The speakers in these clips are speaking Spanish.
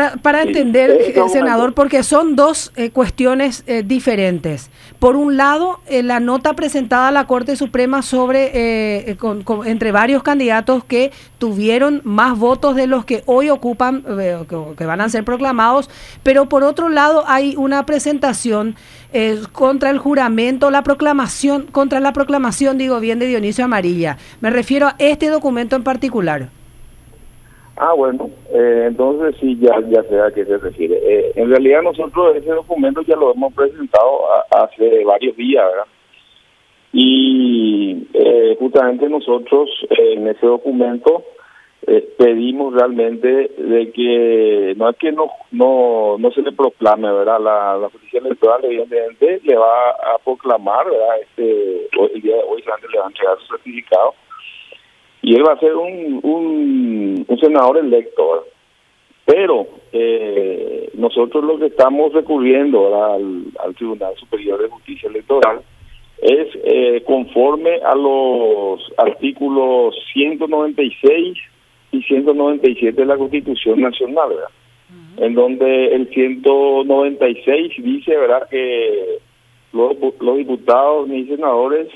Para Sí, entender, ese senador, porque son dos cuestiones diferentes. Por un lado, la nota presentada a la Corte Suprema sobre entre varios candidatos que tuvieron más votos de los que hoy ocupan, que van a ser proclamados, pero por otro lado hay una presentación contra el juramento, contra la proclamación, digo bien, de Dionisio Amarilla. Me refiero a este documento en particular. Bueno, entonces sí, ya sé a qué se refiere. En realidad nosotros ese documento ya lo hemos presentado hace varios días, ¿verdad? Y justamente nosotros en ese documento pedimos realmente de que no es que no se le proclame, ¿verdad? La justicia electoral evidentemente le va a proclamar, ¿verdad? El día de hoy solamente le van a entregar su certificado y él va a ser un senador electo, ¿verdad? Pero nosotros lo que estamos recurriendo, ¿verdad?, al Tribunal Superior de Justicia Electoral es conforme a los artículos 196 y 197 de la Constitución Nacional, ¿verdad? En donde el 196 dice, ¿verdad?, que los diputados ni senadores,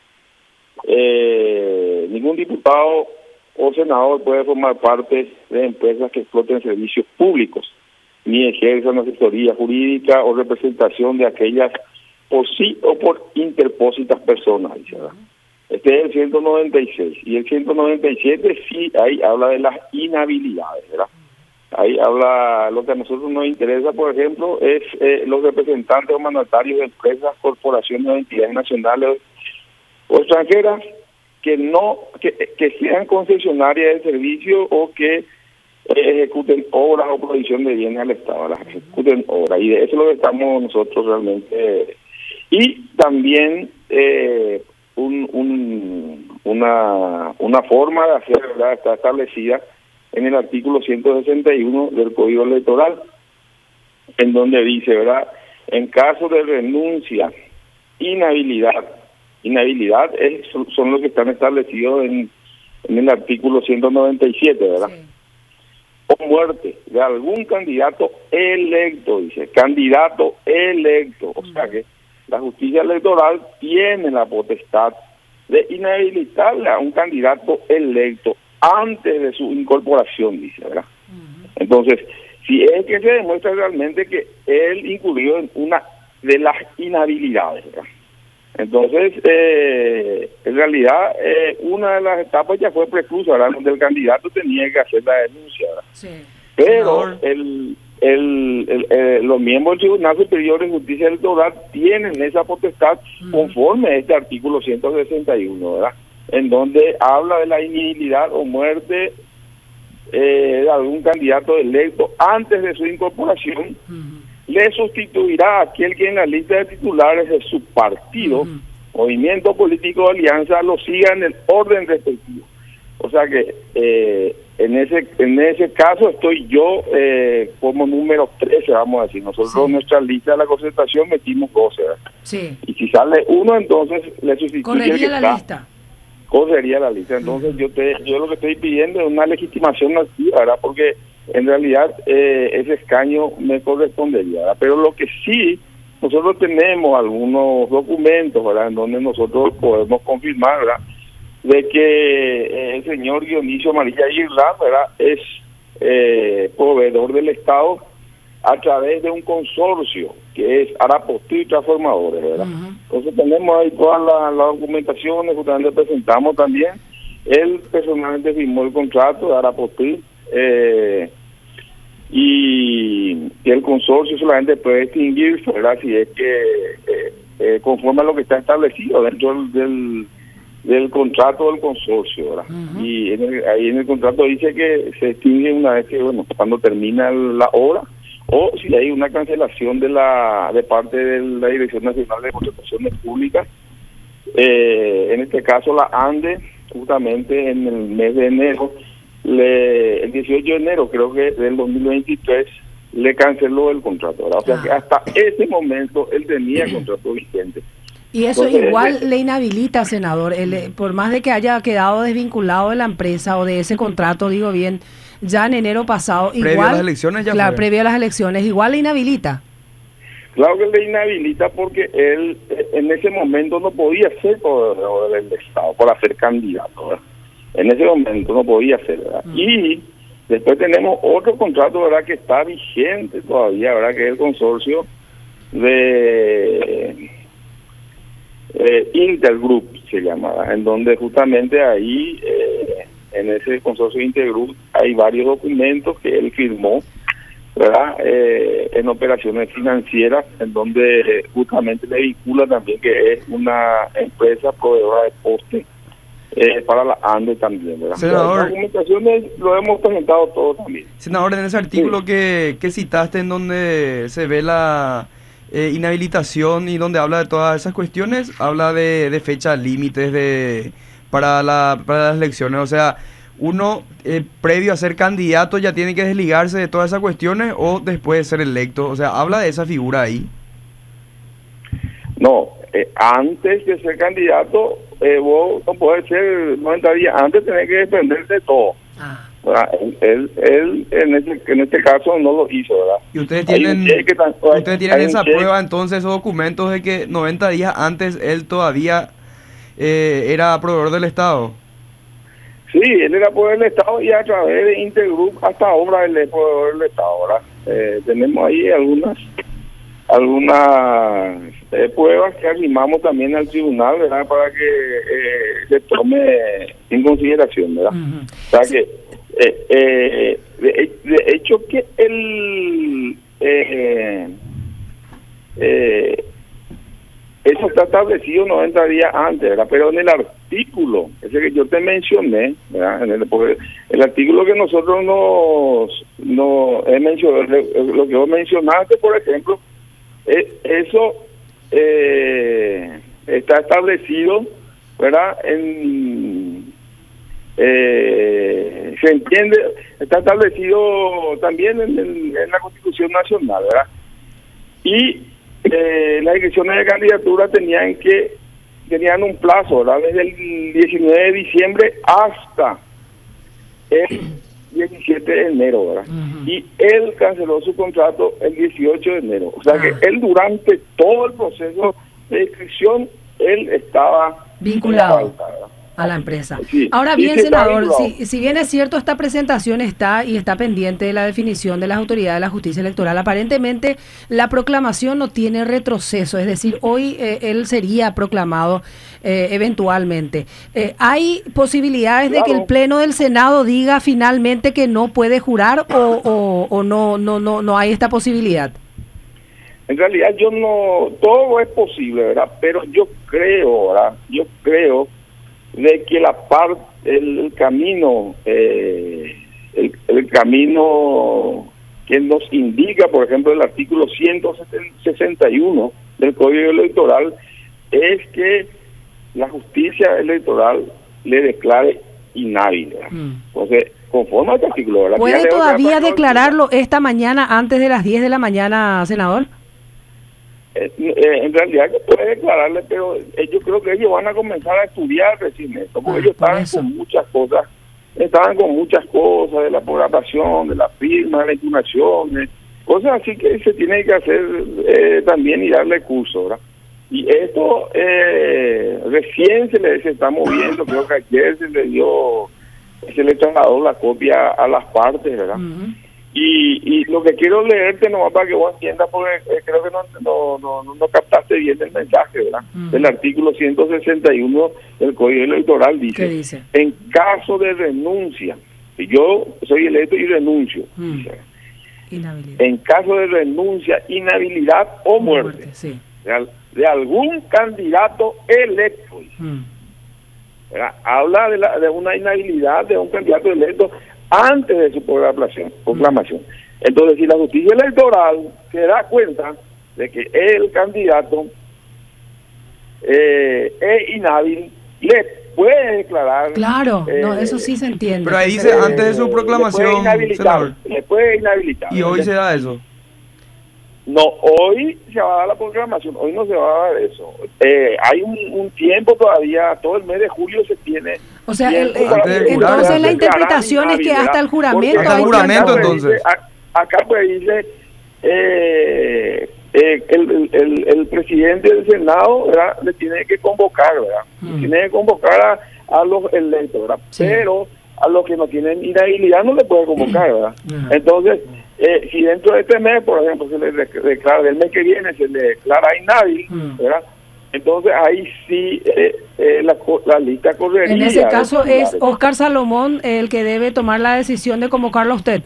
ningún diputado o senador puede formar parte de empresas que exploten servicios públicos, ni ejerzan asesoría jurídica o representación de aquellas por sí o por interpósitas personas, ¿verdad? Este es el 196. Y el 197 sí, ahí habla de las inhabilidades, ¿verdad? Ahí habla, lo que a nosotros nos interesa, por ejemplo, es los representantes o mandatarios de empresas, corporaciones o entidades nacionales o extranjeras que sean concesionarias de servicio o que ejecuten obras o provisión de bienes al Estado, las ejecuten obras. Y de eso es lo que estamos nosotros realmente. Y también una forma de hacer, ¿verdad?, está establecida en el artículo 161 del Código Electoral, en donde dice, ¿verdad?, en caso de renuncia, inhabilidad son los que están establecidos en el artículo 197, ¿verdad? Sí. O muerte de algún candidato electo, dice, candidato electo, o sea que la justicia electoral tiene la potestad de inhabilitarle a un candidato electo antes de su incorporación, dice, ¿verdad? Entonces, si es que se demuestra realmente que él incurrió en una de las inhabilidades, ¿verdad? Entonces, en realidad, una de las etapas ya fue preclusa, ¿verdad?, donde el candidato tenía que hacer la denuncia, ¿verdad? Sí. Pero los miembros del Tribunal Superior de Justicia Electoral tienen esa potestad conforme a este artículo 161, ¿verdad?, en donde habla de la inhabilidad o muerte de algún candidato electo antes de su incorporación. Le sustituirá a aquel que en la lista de titulares de su partido, movimiento político o alianza, lo siga en el orden respectivo. O sea que en ese caso estoy yo como número 13, vamos a decir. Nosotros en nuestra lista de la concertación metimos 12, ¿verdad? Sí. Y si sale uno, entonces le sustituye. Correría la lista. Correría la lista. Entonces yo lo que estoy pidiendo es una legitimación activa, ¿verdad? Porque en realidad ese escaño me correspondería, ¿verdad? Pero lo que sí, nosotros tenemos algunos documentos, ¿verdad?, en donde nosotros podemos confirmar, ¿verdad?, de que el señor Dionisio Amarilla Girlán, ¿verdad?, es proveedor del Estado a través de un consorcio que es Arapostil Transformadores, ¿verdad? Entonces tenemos ahí todas las documentaciones, justamente presentamos también. Él personalmente firmó el contrato de Arapostil, y el consorcio solamente puede extinguirse, ¿verdad?, si es que conforme a lo que está establecido dentro del contrato del consorcio, ¿verdad? Y ahí en el contrato dice que se extingue una vez que, cuando termina la obra, o si hay una cancelación de parte de la Dirección Nacional de Contrataciones Públicas, en este caso la ANDE, justamente en el mes de enero, el 18 de enero, creo que del 2023, le canceló el contrato, ¿verdad? O sea que hasta ese momento él tenía el contrato vigente. Y eso Entonces, igual le inhabilita, senador, por más de que haya quedado desvinculado de la empresa o de ese contrato, digo bien, ya en enero pasado, Previo igual, a las elecciones ya claro, fue. previo a las elecciones, igual le inhabilita. Claro que le inhabilita porque él en ese momento no podía ser proveedor del Estado para ser candidato, ¿verdad? En ese momento no podía ser, ¿verdad? Y después tenemos otro contrato, ¿verdad?, que está vigente todavía, ¿verdad?, que es el consorcio de Intergroup, se llama, ¿verdad?, en donde justamente ahí, en ese consorcio de Intergroup, hay varios documentos que él firmó, ¿verdad?, en operaciones financieras, en donde justamente le vincula también que es una empresa proveedora de poste para la ANDE también, ¿verdad? Senador, Las documentaciones lo hemos presentado todo también. senador, en ese artículo Sí. que citaste, en donde se ve la inhabilitación y donde habla de todas esas cuestiones, habla de fechas límites para las elecciones. O sea, uno previo a ser candidato ya tiene que desligarse de todas esas cuestiones o después de ser electo. O sea, habla de esa figura ahí. No, antes de ser candidato, vos no podés ser 90 días, antes tenés que dependerte de todo. ¿Verdad? Él en este caso no lo hizo, ¿verdad? Y ustedes Hay tienen, un cheque ustedes tienen hay un esa cheque. prueba, entonces, esos documentos de que 90 días antes él todavía era proveedor del Estado. Sí, él era poder del Estado y a través de Intergroup hasta ahora él es proveedor del Estado, ¿verdad? Tenemos ahí algunas pruebas que arrimamos también al tribunal, ¿verdad?, para que se tome en consideración, ¿verdad? O sea que de hecho que eso está establecido 90 días antes, ¿verdad? Pero en el artículo, ese que yo te mencioné, ¿verdad?, porque el artículo que nosotros nos he mencionado, lo que vos mencionaste, por ejemplo, eso está establecido, ¿verdad? Se entiende, está establecido también en la Constitución Nacional, ¿verdad? Y las elecciones de candidatura tenían un plazo, ¿verdad?, desde el 19 de diciembre hasta el 17 de enero, ¿verdad? Y él canceló su contrato el 18 de enero. O sea que él durante todo el proceso de inscripción, él estaba vinculado a la empresa. Sí. Ahora Sí, bien, sí, senador, está si bien es cierto, esta presentación está pendiente de la definición de las autoridades de la justicia electoral, aparentemente la proclamación no tiene retroceso, es decir, hoy él sería proclamado eventualmente. ¿Hay posibilidades de que el Pleno del Senado diga finalmente que no puede jurar o no hay esta posibilidad? En realidad todo es posible, ¿verdad? Pero yo creo, ¿verdad? De que el camino que nos indica, por ejemplo, el artículo 161 del Código Electoral, es que la justicia electoral le declare inhábil. Entonces, conforme a este artículo, ¿verdad? ¿Puede todavía declararlo esta mañana antes de las 10 de la mañana, senador? En realidad que puede declararle, pero yo creo que ellos van a comenzar a estudiar recién esto, porque ellos estaban con muchas cosas de la programación, de la firma, de las impugnaciones, cosas así que se tiene que hacer también y darle curso, ¿verdad? Y esto recién se está moviendo, creo que ayer se le trasladó la copia a las partes, ¿verdad? Y lo que quiero leerte nomás para que vos entiendas, porque creo que no captaste bien el mensaje, ¿verdad? El artículo 161 del Código Electoral dice: ¿qué dice? En caso de renuncia, si yo soy electo y renuncio, dice, en caso de renuncia, inhabilidad o muerte, sí, de algún candidato electo, habla de una inhabilidad de un candidato electo antes de su proclamación. Entonces, si la justicia electoral se da cuenta de que el candidato es inhábil, le puede declarar... Claro, eso sí se entiende. Pero ahí dice antes de su proclamación, le puede inhabilitar. Y hoy se da eso. No, hoy se va a dar la programación, hoy no se va a dar eso. Hay un tiempo todavía, todo el mes de julio se tiene. O sea, entonces la interpretación es que hasta el juramento. Hasta el juramento, entonces. Acá pues dice, el presidente del Senado, ¿verdad?, le tiene que convocar, ¿verdad? Tiene que convocar a los electos, ¿verdad? Sí. Pero a los que no tienen inhabilidad no le puede convocar, ¿verdad? Entonces, si dentro de este mes, por ejemplo, se le declara, del mes que viene se le declara inhábil, ¿verdad?, entonces ahí sí la lista correría. En ese caso es Óscar Salomón el que debe tomar la decisión de convocarlo a usted.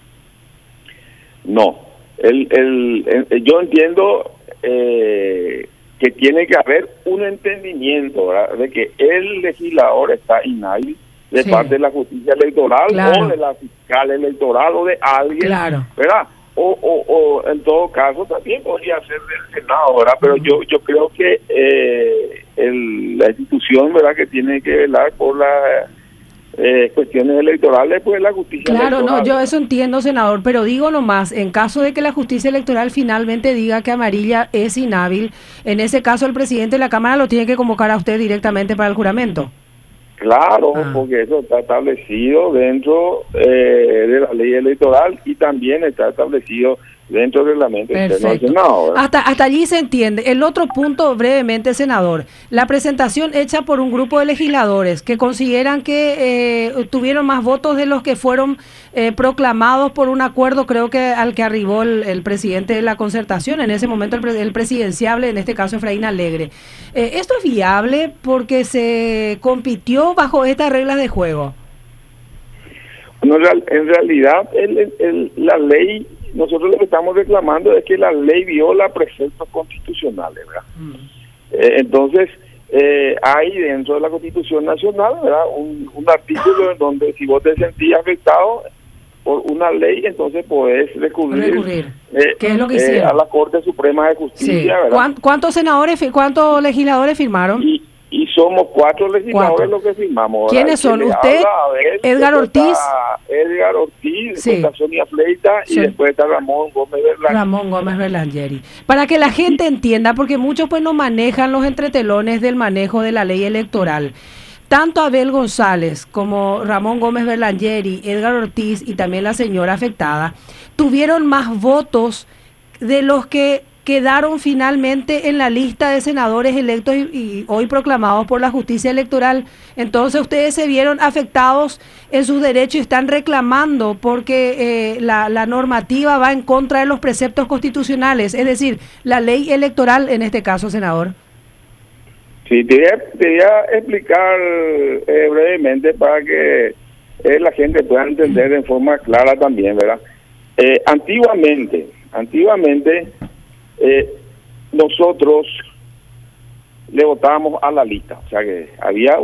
No, yo entiendo que tiene que haber un entendimiento, ¿verdad?, de que el legislador está inhábil de parte de la justicia electoral, o de la fiscal electoral o de alguien, ¿verdad? O en todo caso también podría ser del Senado, ¿verdad? Pero yo creo que la institución, ¿verdad?, que tiene que velar por las cuestiones electorales, pues la justicia electoral. No, yo eso entiendo, senador, pero digo nomás, en caso de que la justicia electoral finalmente diga que Amarilla es inhábil, en ese caso el presidente de la Cámara lo tiene que convocar a usted directamente para el juramento. Claro, porque eso está establecido dentro de la ley electoral y también está establecido dentro del reglamento interno del Senado. Hasta allí se entiende. El otro punto, brevemente, senador, la presentación hecha por un grupo de legisladores que consideran que tuvieron más votos de los que fueron proclamados por un acuerdo, creo que al que arribó el presidente de la concertación, en ese momento el presidenciable, en este caso Efraín Alegre. ¿Esto es viable porque se compitió bajo estas reglas de juego? No, en realidad la ley, nosotros lo que estamos reclamando es que la ley viola preceptos constitucionales, ¿verdad? Entonces, hay dentro de la Constitución Nacional, ¿verdad?, un artículo en donde si vos te sentías afectado por una ley, entonces podés recurrir. ¿Qué es lo que hicieron? A la Corte Suprema de Justicia, ¿verdad? ¿Cuántos legisladores firmaron? Y somos 4 legisladores los que firmamos. ¿Quiénes son? ¿Usted, Edgar Ortiz? Edgar Ortiz, está Sonia Fleita y después está Ramón Gómez Berlangeri. Para que la gente entienda, porque muchos pues no manejan los entretelones del manejo de la ley electoral. Tanto Abel González como Ramón Gómez Berlangeri, Edgar Ortiz y también la señora afectada tuvieron más votos de los que quedaron finalmente en la lista de senadores electos y hoy proclamados por la justicia electoral. Entonces ustedes se vieron afectados en sus derechos y están reclamando porque la normativa va en contra de los preceptos constitucionales, es decir, la ley electoral en este caso, senador. Sí, te voy a explicar brevemente para que la gente pueda entender en forma clara también, ¿verdad? Antiguamente, nosotros le votábamos a la lista, o sea que había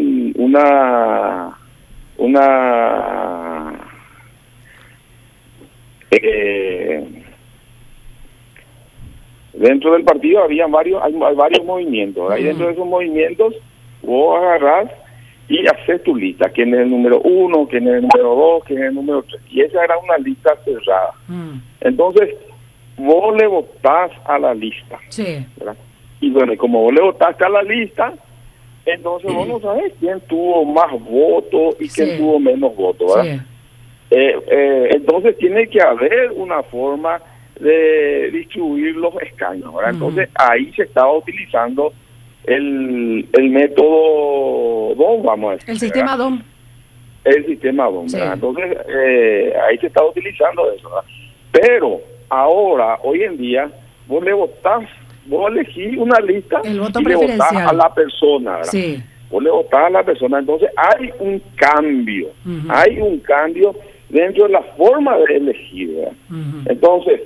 dentro del partido hay varios movimientos, ¿verdad? Y dentro de esos movimientos vos agarrás y haces tu lista, quién es el número 1, quién es el número 2, quién es el número 3, y esa era una lista cerrada. Entonces vos le votás a la lista, ¿verdad? Y bueno, como vos le votaste a la lista, entonces vos no sabés quién tuvo más votos y quién tuvo menos votos, ¿verdad? Entonces tiene que haber una forma de distribuir los escaños, ¿verdad? Entonces ahí se estaba utilizando el método DOM, vamos a decir. El sistema DOM. El sistema DOM, ¿verdad? Entonces ahí se está utilizando eso, ¿verdad? Pero ahora, hoy en día, vos elegís una lista y le votás a la persona, ¿verdad? Sí. Vos le votás a la persona, entonces hay un cambio, dentro de la forma de elegir, ¿verdad? Entonces,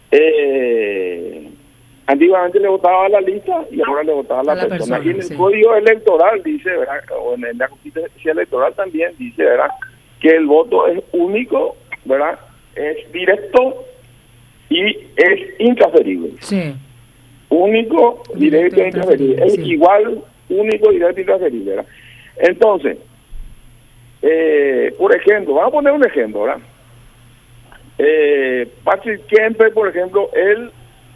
antiguamente le votaba a la lista y ahora le votaba a la persona. Y en el código electoral dice, ¿verdad?, o en la justicia electoral también dice, ¿verdad?, que el voto es único, ¿verdad?, es directo y es intransferible. Único, directo e intransferible. Es igual, único, directo e intransferible, ¿verdad? Entonces, por ejemplo, vamos a poner un ejemplo, ¿verdad? Patrick Kemper, por ejemplo, él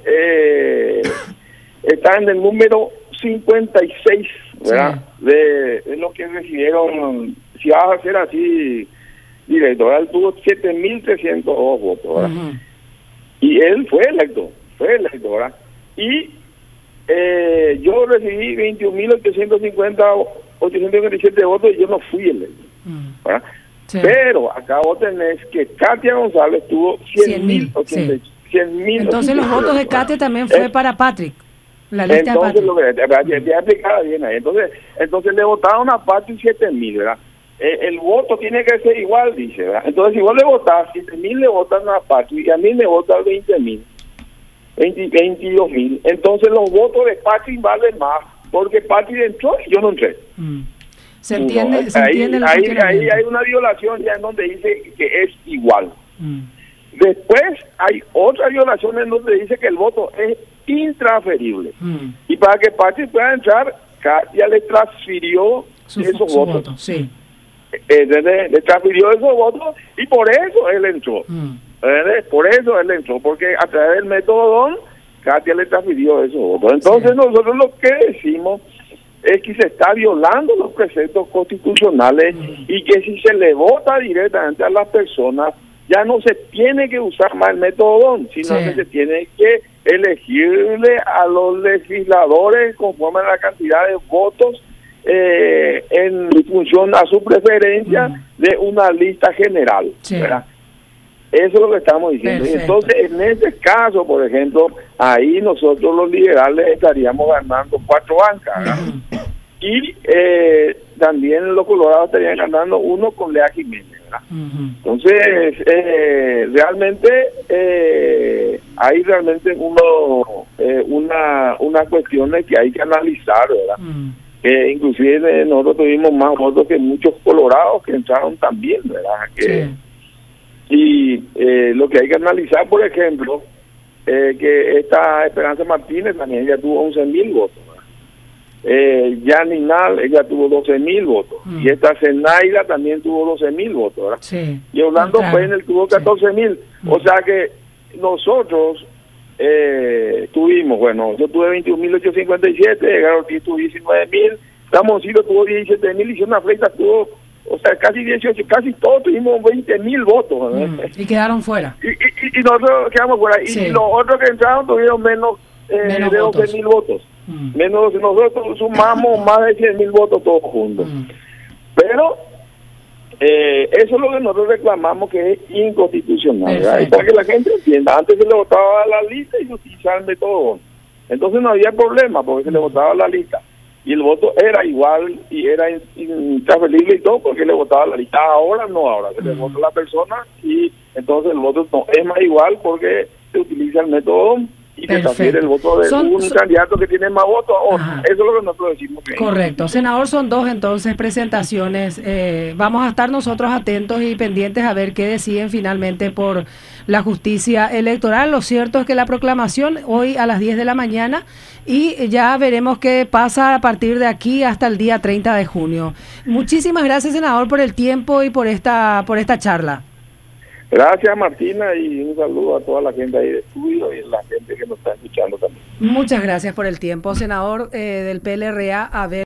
está en el número 56, ¿verdad? Sí. De los que recibieron, si vas a hacer así directo, ¿verdad? Él tuvo 7.302 votos, ¿verdad? Uh-huh. Y él fue electo, ¿verdad? Y yo recibí 21.857 votos y yo no fui electo, ¿verdad? Sí. Pero acá vos tenés que Katia González tuvo 100.000. Sí. Entonces los votos de Katia también fue para Patrick. La lista entonces, de Patrick. ya explicaba bien ahí. Entonces le votaron a Patrick 7.000, ¿verdad? El voto tiene que ser igual, dice, ¿verdad? Entonces igual le votas, 7.000 le votan a Patrick y a mí me votan 20.000, 22.000. Entonces los votos de Patrick valen más porque Patrick entró y yo no entré. Se entiende, no, ahí hay una violación ya en donde dice que es igual. Después hay otra violación en donde dice que el voto es intransferible. Y para que Patrick pueda entrar, Katia le transfirió esos votos. Sí. Le transfirió esos votos y por eso él entró. Por eso él entró, porque a través del método DON, Katia le transfirió esos votos. Entonces nosotros lo que decimos es que se está violando los preceptos constitucionales y que si se le vota directamente a las personas, ya no se tiene que usar más el método DON, sino que se tiene que elegirle a los legisladores conforme a la cantidad de votos en función a su preferencia de una lista general, ¿verdad? Eso es lo que estamos diciendo. Perfecto. Y entonces, en este caso, por ejemplo, ahí nosotros los liberales estaríamos ganando 4 bancas, ¿verdad? Y también los colorados estarían ganando 1 con Lea Jiménez, ¿verdad? Entonces, realmente hay realmente unas cuestiones que hay que analizar, ¿verdad? Inclusive nosotros tuvimos más votos que muchos colorados que entraron también, ¿verdad? Y lo que hay que analizar, por ejemplo, que esta Esperanza Martínez también ella tuvo 11.000 votos. Yaninal, ella tuvo 12.000 votos. Y esta Zenaida también tuvo 12.000 votos, ¿verdad? Sí. Y Orlando Penel tuvo 14.000. O sea que nosotros tuvimos, bueno, yo tuve 21.857, Edgar Ortiz tuvo 19.000, Ramoncito tuvo 17.000 y Xona Freitas tuvo, o sea, casi 18, casi todos tuvimos 20.000 votos. Y quedaron fuera. Y nosotros quedamos fuera. Y los otros que entraron tuvieron menos de 12.000 votos. Menos, nosotros sumamos más de 100.000 votos todos juntos. Pero eso es lo que nosotros reclamamos, que es inconstitucional, ¿verdad? Y para que la gente entienda, antes se le votaba a la lista y se utilizaba el método. Entonces no había problema porque se le votaba a la lista. Y el voto era igual y era intransferible y todo porque le votaba a la lista. Ahora no, ahora se le vota a la persona y entonces el voto no es más igual porque se utiliza el método y se transfiere el voto de un candidato que tiene más votos. Eso es lo que nosotros decimos. Correcto. Senador, son 2 entonces presentaciones. Vamos a estar nosotros atentos y pendientes a ver qué deciden finalmente por la justicia electoral. Lo cierto es que la proclamación hoy a las 10 de la mañana y ya veremos qué pasa a partir de aquí hasta el día 30 de junio. Muchísimas gracias, senador, por el tiempo y por esta charla. Gracias, Martina, y un saludo a toda la gente ahí de estudio y a la gente que nos está escuchando también. Muchas gracias por el tiempo, senador del PLRA.